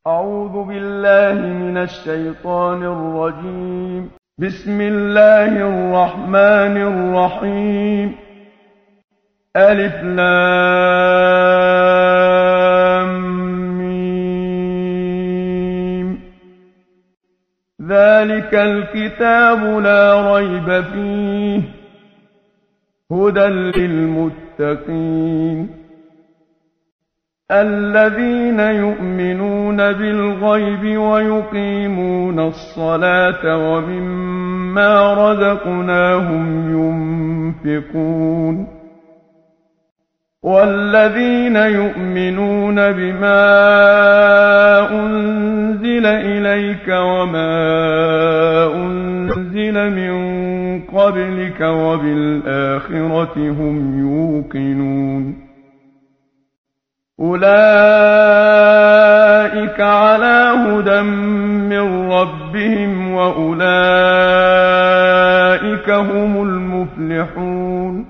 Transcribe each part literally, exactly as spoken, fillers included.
أعوذ بالله من الشيطان الرجيم. بسم الله الرحمن الرحيم. ألف لام ميم. ذلك الكتاب لا ريب فيه هدى للمتقين الذين يؤمنون بالغيب ويقيمون الصلاة ومما رزقناهم ينفقون والذين يؤمنون بما أنزل إليك وما أنزل من قبلك وبالآخرة هم يوقنون أولئك على هدى من ربهم وأولئك هم المفلحون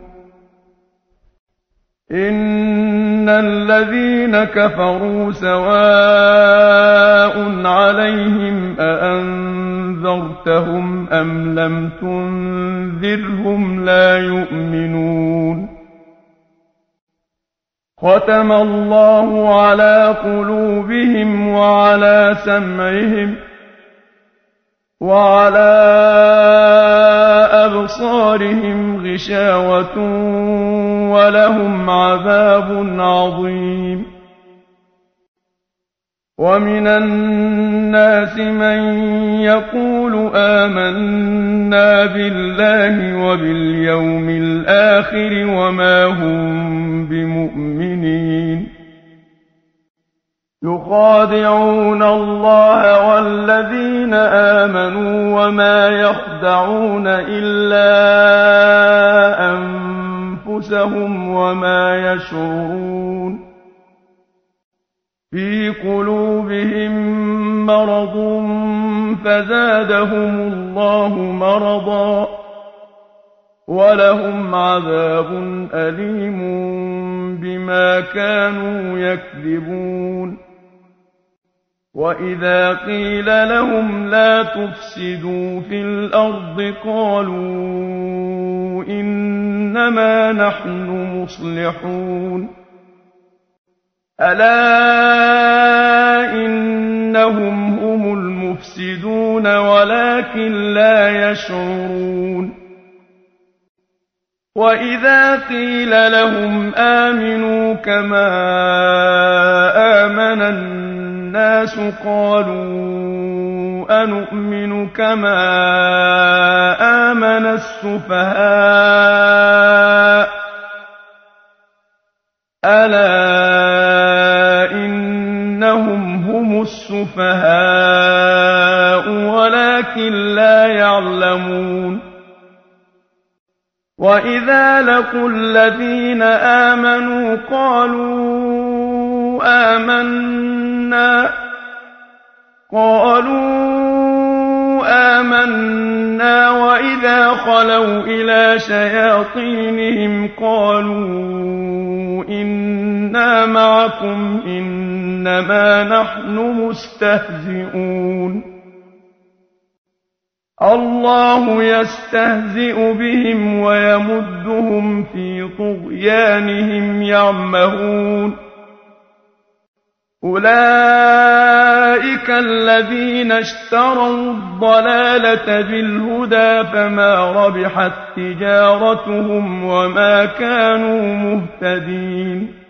إن الذين كفروا سواء عليهم أأنذرتهم أم لم تنذرهم لا يؤمنون ختم الله على قلوبهم وعلى سمعهم وعلى أبصارهم غشاوة ولهم عذاب عظيم ومن الناس من يقول آمنا بالله وباليوم الآخر وما هم بمؤمنين يخادعون الله والذين آمنوا وما يخدعون إلا أنفسهم وما يشعرون في قلوبهم مرض فزادهم الله مرضا ولهم عذاب أليم بما كانوا يكذبون وإذا قيل لهم لا تفسدوا في الأرض قالوا إنما نحن مصلحون ألا إنهم هم المفسدون ولكن لا يشعرون وإذا قيل لهم آمنوا كما آمن الناس قالوا أنؤمن كما آمن السفهاء ألا إنهم هم السفهاء ولكن لا يعلمون وإذا لقوا الذين آمنوا قالوا آمنا قالوا آمنا وإذا خلوا إلى شياطينهم قالوا إنا معكم إنما نحن مستهزئون الله يستهزئ بهم ويمدهم في طغيانهم يعمهون أولئك الذين اشتروا الضلالة بالهدى فما ربحت تجارتهم وما كانوا مهتدين